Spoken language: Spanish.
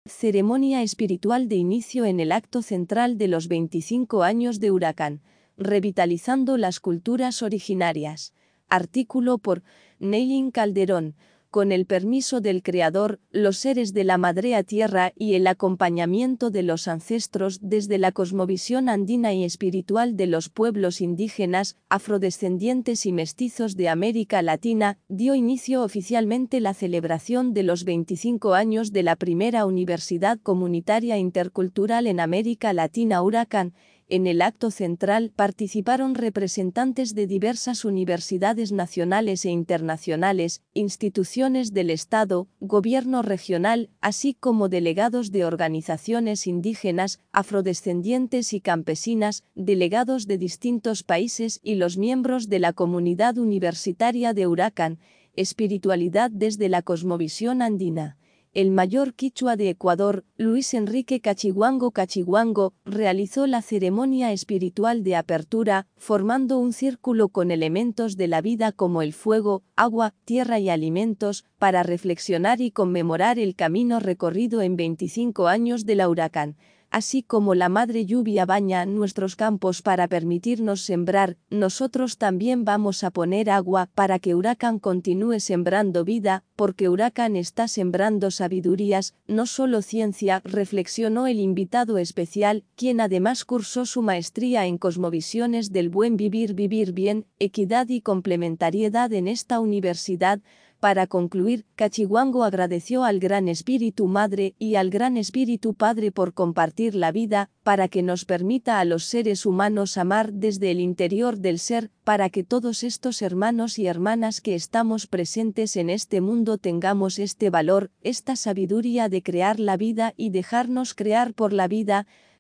Ceremonia espiritual de inicio en el acto central de los 25 años de Huracán, revitalizando las culturas originarias. Artículo por Neilin Calderón. Con el permiso del Creador, los seres de la Madre Tierra y el acompañamiento de los ancestros desde la cosmovisión andina y espiritual de los pueblos indígenas, afrodescendientes y mestizos de América Latina, dio inicio oficialmente la celebración de los 25 años de la primera Universidad Comunitaria Intercultural en América Latina Huracán. En el acto central participaron representantes de diversas universidades nacionales e internacionales, instituciones del Estado, gobierno regional, así como delegados de organizaciones indígenas, afrodescendientes y campesinas, delegados de distintos países y los miembros de la comunidad universitaria de Huracán. Espiritualidad desde la cosmovisión andina. El mayor quichua de Ecuador, Luis Enrique Cachihuango, realizó la ceremonia espiritual de apertura, formando un círculo con elementos de la vida como el fuego, agua, tierra y alimentos, para reflexionar y conmemorar el camino recorrido en 25 años de la Huracán. Así como la madre lluvia baña nuestros campos para permitirnos sembrar, nosotros también vamos a poner agua para que Huracán continúe sembrando vida, porque Huracán está sembrando sabidurías, no solo ciencia, reflexionó el invitado especial, quien además cursó su maestría en cosmovisiones del buen vivir bien, equidad y complementariedad en esta universidad. Para concluir, Cachihuango agradeció al Gran Espíritu Madre y al Gran Espíritu Padre por compartir la vida, para que nos permita a los seres humanos amar desde el interior del ser, para que todos estos hermanos y hermanas que estamos presentes en este mundo tengamos este valor, esta sabiduría de crear la vida y dejarnos crear por la vida.